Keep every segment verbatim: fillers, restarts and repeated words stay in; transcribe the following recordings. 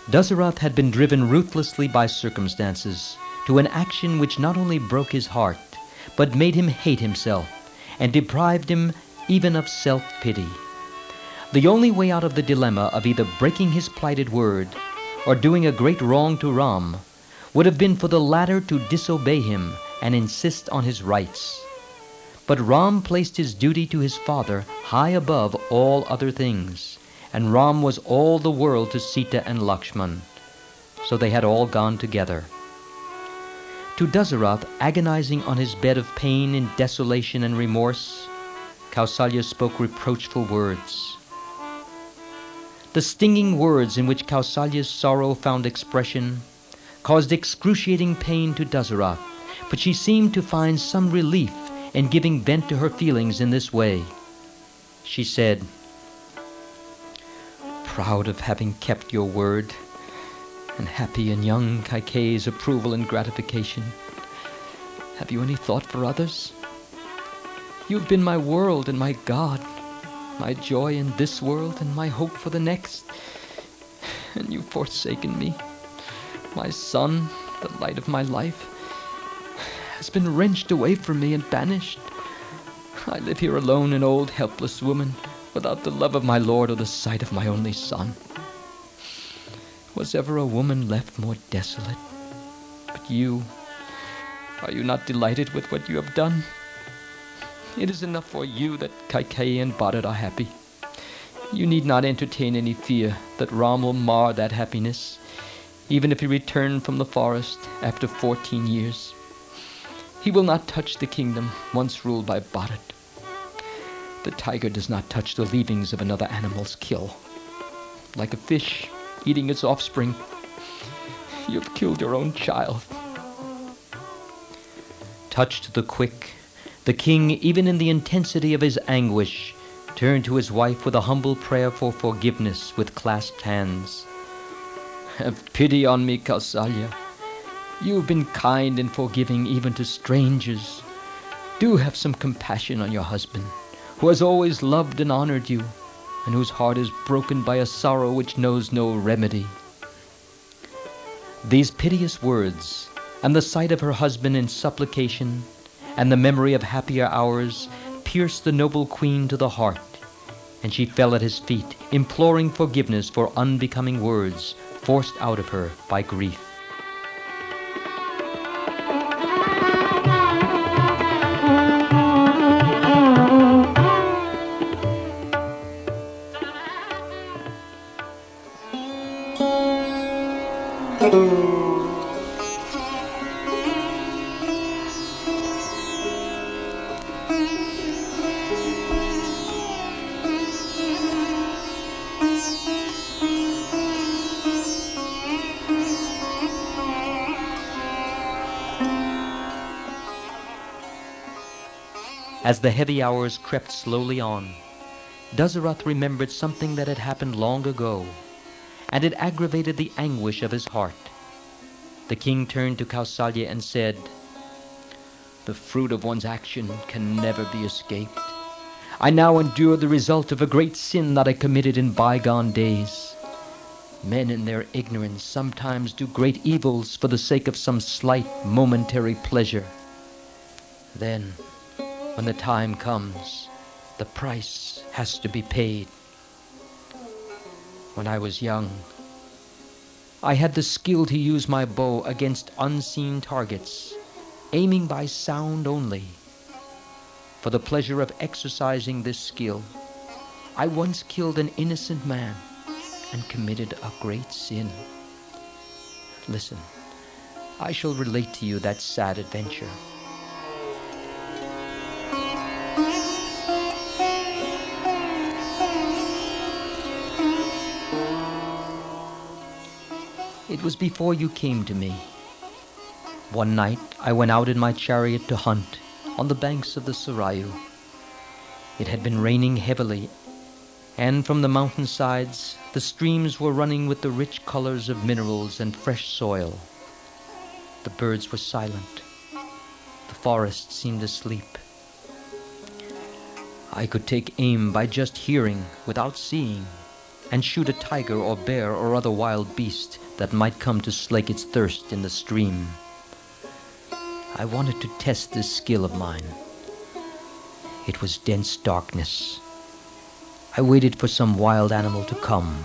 Dazarath had been driven ruthlessly by circumstances to an action which not only broke his heart, but made him hate himself and deprived him even of self-pity. The only way out of the dilemma of either breaking his plighted word or doing a great wrong to Ram would have been for the latter to disobey him and insist on his rights. But Ram placed his duty to his father high above all other things, and Ram was all the world to Sita and Lakshman, so they had all gone together. To Dazarath, agonizing on his bed of pain in desolation and remorse, Kausalya spoke reproachful words. The stinging words in which Kausalya's sorrow found expression caused excruciating pain to Dazarath, but she seemed to find some relief in giving vent to her feelings in this way. She said, "Proud of having kept your word, and happy in young Kaikeyi's approval and gratification, have you any thought for others? You've been my world and my God, my joy in this world and my hope for the next, and you've forsaken me. My son, the light of my life, has been wrenched away from me and banished. I live here alone, an old helpless woman, without the love of my Lord or the sight of my only son. Was ever a woman left more desolate? But you, are you not delighted with what you have done? It is enough for you that Kaikeyi and Bharat are happy. You need not entertain any fear that Ram will mar that happiness, even if he return from the forest after fourteen years. He will not touch the kingdom once ruled by Bharat. The tiger does not touch the leavings of another animal's kill. Like a fish eating its offspring, you have killed your own child." Touched to the quick, the king, even in the intensity of his anguish, turned to his wife with a humble prayer for forgiveness with clasped hands. "Have pity on me, Kausalya. You have been kind and forgiving even to strangers. Do have some compassion on your husband, who has always loved and honored you, and whose heart is broken by a sorrow which knows no remedy." These piteous words, and the sight of her husband in supplication, and the memory of happier hours, pierced the noble queen to the heart, and she fell at his feet, imploring forgiveness for unbecoming words forced out of her by grief. As the heavy hours crept slowly on, Dazarath remembered something that had happened long ago, and it aggravated the anguish of his heart. The king turned to Kausalya and said, "The fruit of one's action can never be escaped. I now endure the result of a great sin that I committed in bygone days. Men in their ignorance sometimes do great evils for the sake of some slight momentary pleasure. Then, when the time comes, the price has to be paid. When I was young, I had the skill to use my bow against unseen targets, aiming by sound only. For the pleasure of exercising this skill, I once killed an innocent man and committed a great sin. Listen, I shall relate to you that sad adventure." It was before you came to me. One night I went out in my chariot to hunt on the banks of the Sarayu. It had been raining heavily, and from the mountainsides the streams were running with the rich colors of minerals and fresh soil. The birds were silent. The forest seemed asleep. I could take aim by just hearing without seeing. and shoot a tiger or bear or other wild beast that might come to slake its thirst in the stream. I wanted to test this skill of mine. It was dense darkness. I waited for some wild animal to come.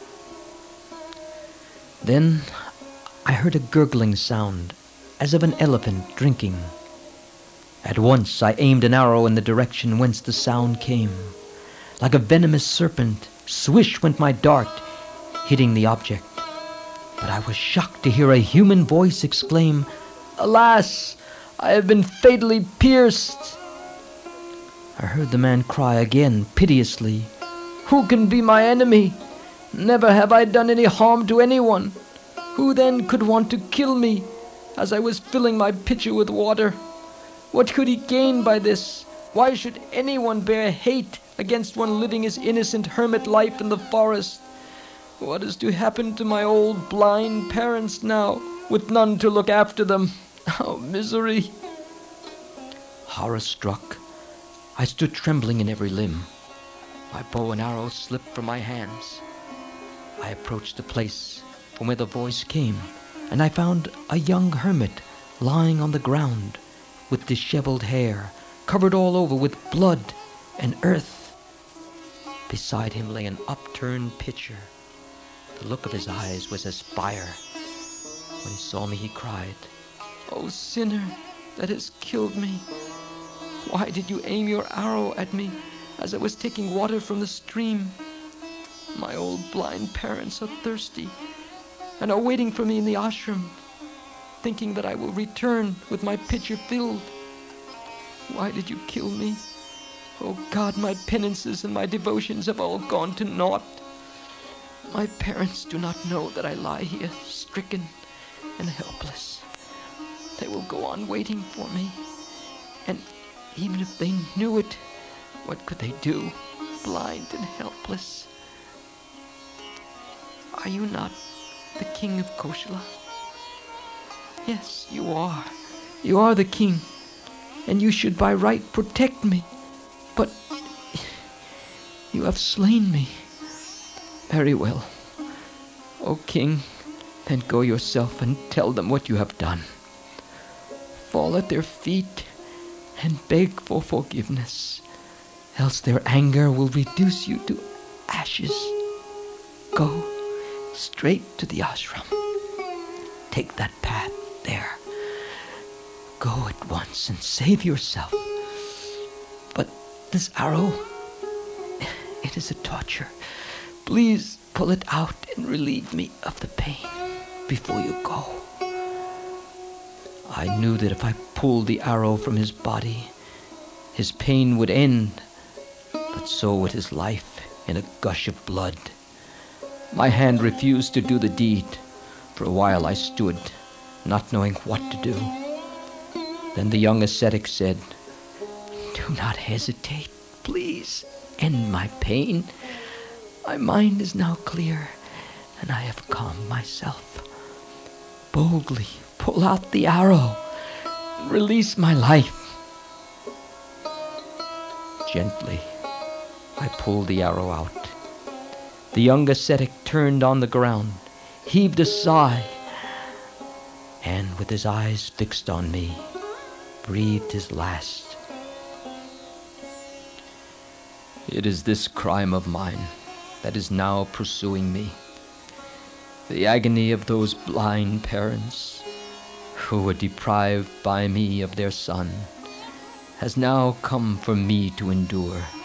Then I heard a gurgling sound, as of an elephant drinking. At once I aimed an arrow in the direction whence the sound came. Like a venomous serpent, swish went my dart, hitting the object. But I was shocked to hear a human voice exclaim, "Alas, I have been fatally pierced." I heard the man cry again, piteously, "Who can be my enemy? Never have I done any harm to anyone. Who then could want to kill me, as I was filling my pitcher with water? What could he gain by this? Why should anyone bear hate against one living his innocent hermit life in the forest? What is to happen to my old blind parents now, with none to look after them? Oh, misery!" Horror-struck, I stood trembling in every limb. My bow and arrow slipped from my hands. I approached the place from where the voice came, and I found a young hermit lying on the ground, with disheveled hair, covered all over with blood and earth. Beside him lay an upturned pitcher. The look of his eyes was as fire. When he saw me, he cried, "O sinner that has killed me, why did you aim your arrow at me as I was taking water from the stream? My old blind parents are thirsty and are waiting for me in the ashram, thinking that I will return with my pitcher filled. Why did you kill me? Oh God, my penances and my devotions have all gone to naught. My parents do not know that I lie here, stricken and helpless. They will go on waiting for me. And even if they knew it, what could they do, blind and helpless? Are you not the king of Koshala? Yes, you are. You are the king, and you should by right protect me. But you have slain me. Very well. O king, then go yourself and tell them what you have done. Fall at their feet and beg for forgiveness, else their anger will reduce you to ashes. Go straight to the ashram. Take that path there. Go at once and save yourself. But this arrow, it is a torture. Please pull it out and relieve me of the pain before you go." I knew that if I pulled the arrow from his body, his pain would end, but so would his life in a gush of blood. My hand refused to do the deed. For a while I stood, not knowing what to do. Then the young ascetic said, "Do not hesitate. Please end my pain. My mind is now clear, and I have calmed myself. Boldly pull out the arrow and release my life." Gently, I pulled the arrow out. The young ascetic turned on the ground, heaved a sigh, and with his eyes fixed on me, breathed his last. It is this crime of mine that is now pursuing me. The agony of those blind parents who were deprived by me of their son has now come for me to endure.